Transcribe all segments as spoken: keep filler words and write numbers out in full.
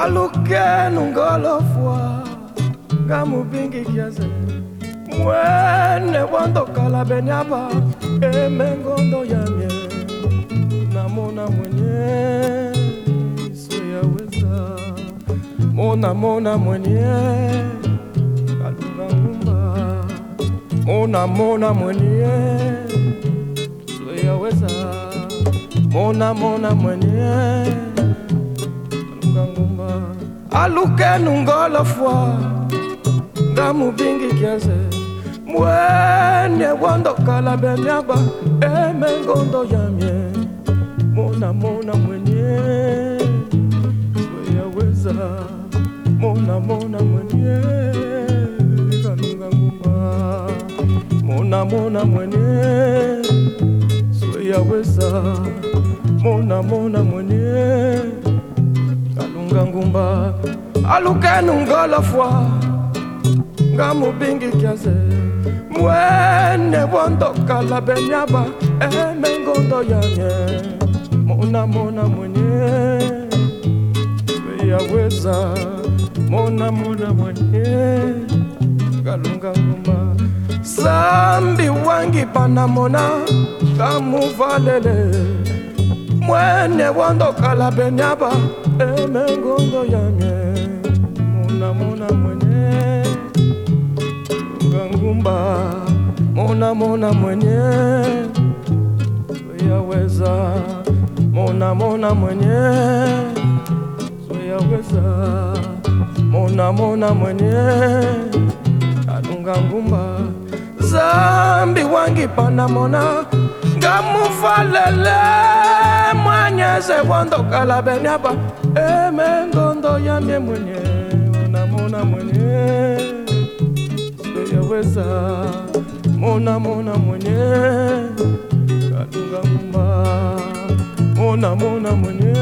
aluke nungolofwa ngamubingi kiaze mwene wando kalabenyaba emengondo yamye namona mwenye sweyaweza mona mona mwenye kalunga ngumba mona mona mwenye sweyaweza mona mona mwenye ngumba aluke nungolofwa ngamubingi kiaze mwene wando kalabenyaba emengondo yamye mona mona mwenye sweyaweza mona mona mwenye kalunga ngumba mona mona mwenye sweyaweza mona mona mwenye kalunga ngumba aluke nungolofwa ngamubingi kiaze mwene wando kalabenyaba emengondo yamye mona mona mwenye sweyaweza mona mona mwenye kalunga ngumba sambi wangi panamona kamuvalele mwene wando kalabenyaba emengondo yamye mona mona mwenye ngumba mona mona mwenye sweyaweza mona mona mwenye sweyaweza mona mona mwenye kalunga ngumba zambi wangi panamona ngamufalele mwanyeze wando kalabenyaba emengondo yamye mwenye mona mona mwenye sweyaweza mona mona mwenye kalunga ngumba mona mona mwenye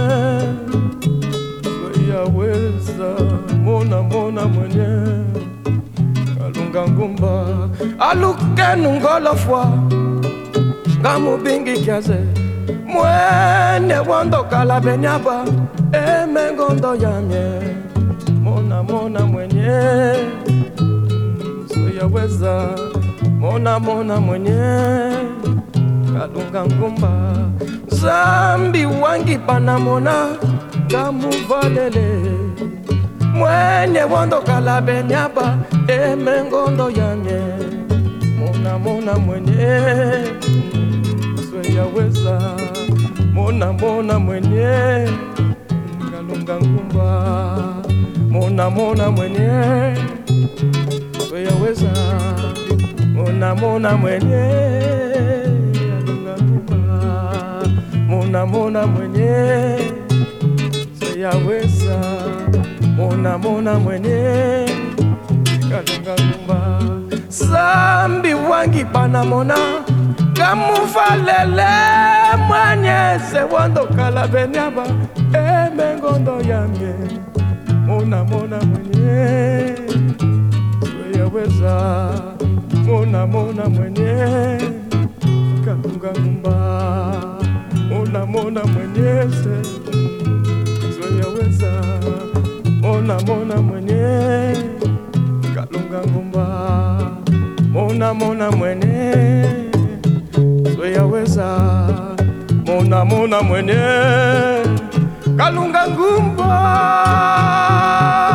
sweyaweza mona mona mwenye kalunga ngumba aluke nungolofwa ngamubingi kiaze mwene wando kalabenyaba emengondo yamye mona mona mwenye sweyaweza mona mona mwenye kalunga ngumba zambi wangi panamona ngamuvalele mwene wando kalabenyaba emengondo yamye mona mona mwenye sweyaweza mona mona mwenye kalunga ngumba mona mona mwenye sweyaweza mona mona mwenye kalunga ngumba mona mona mwenye sweyaweza mona mona mwenye kalunga ngumba zambi wangi panamona kamuvalele mwanyeze wando kalabenyaba emengondo yamye mona mona mwenye sweyaweza mona mona mwenye kalunga ngumba mona mona mwenye sweyaweza mona mona mwenye kalunga ngumba mona mona mwenye sweyaweza mona mona mwenye kalunga ngumba.